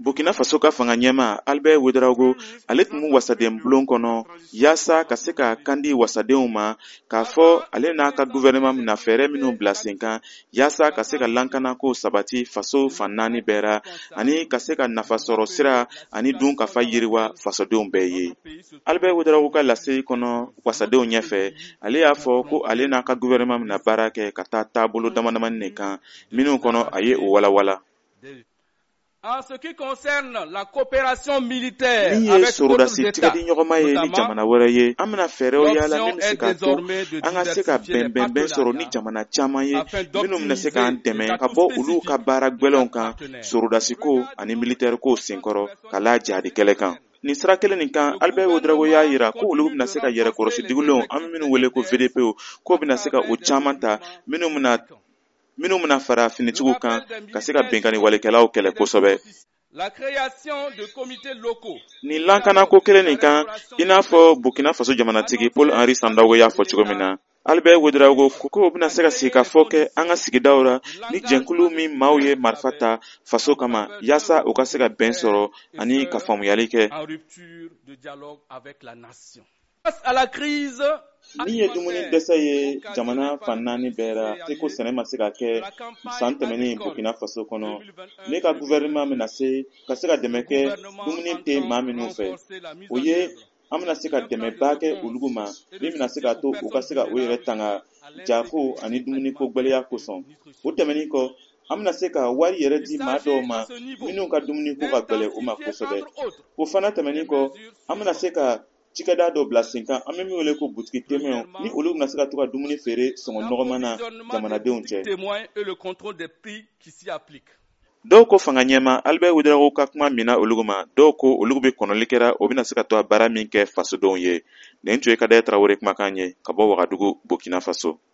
Burkina Faso ka fanga ɲɛma Albert Ouedraogo ale tun b'u wasaden bulon kɔnɔ yaasa ka se ka kandi wasadenw ma k'a fɔ ale n'a ka gouvernement mina fɛɛrɛ minnu bila sen kan yaasa ka se ka lankanako sabati faso fan 4 bɛɛ ra ani ka se ka nafasɔrɔ sira ani dun ka fa yiriwa fasodenw bɛɛ ye. Albert Ouedraogo ka laseli kɔnɔ wasadenw ɲɛfɛ ale y'a fɔ ko ale n'a ka gouvernement mina baara kɛ ka taa taabolo damadamani de kan minnu kɔnɔ a ye o walawala. En ce qui concerne la coopération militaire avec d'autres États, jamana wɛrɛ ye an bɛna fɛɛrɛw yaala min bɛ se k'a to an ka se ka bɛnbɛn sɔrɔ ni jamana caman ye minnu bɛna se k'an dɛmɛ ka bɔ olu ka baara gwɛlɛnw kan sorodasiko ani militaire ko senkɔrɔ ka la jadi kɛlɛ kan. Nin sira kelen nin kan Albert Ouedraogo y'a yira ko olu bɛna se ka yɛrɛkɔrɔsi digilenw an bɛ minnu wele ko VDPO ko bɛna se ka o caman ta minnu bɛna fara finitigiw kan ka se ka bɛnkanni walekɛlaw kɛlɛ kosɛbɛ. Nin lankanako kelen nin kan i n'a fɔ Burkina Faso jamanatigi Paul Henri Sandaogo y'a fɔ cogo min na Albert Ouedraogo ko bɛna se ka sigikafɔ kɛ an ka sigidaw ra ni jɛnkulu min maaw ye marifa ta faso kama yaasa u ka se ka bɛn sɔrɔ ani ka faamuyali kɛ. Min ye dumuni dɛsɛ ye jamana fan 4 bɛɛ ra seko sɛnɛ ma se ka kɛ san tɛmɛnen Burkina Faso kɔnɔ ne ka gouvernement bɛna se ka se ka dɛmɛ kɛ dumuni tɛ maa minnu fɛ o ye an bɛna se ka dɛmɛba kɛ olu ma min bɛna se ka to u ka se ka o yɛrɛ tanga jako ani dumuni ko gbɛlɛya kosɔn o tɛmɛnen kɔ an bɛna se ka wari yɛrɛ di maa dɔw ma minnu ka dumuni ko ka gbɛlɛ u ma kosɛbɛ o fana tɛmɛnen kɔ an bɛna se ka cikɛda dɔ bila sen kan an bɛ min wele ko butiki temɛw ni olu bɛna se ka to ka dumuni feere sɔngɔ nɔgɔman na jamanadenw cɛ. Dɔw ko fanga ɲɛma Albert Ouedraogo ka kuma mina olugu ma dɔw ko olugu bɛ kɔnɔli kɛra o bɛna se ka to a baara min kɛ fasodenw ye. Nin tun ye Kadɛrɛ Tarawele kumakan ye ka bɔ Wagadugu Burkina Faso.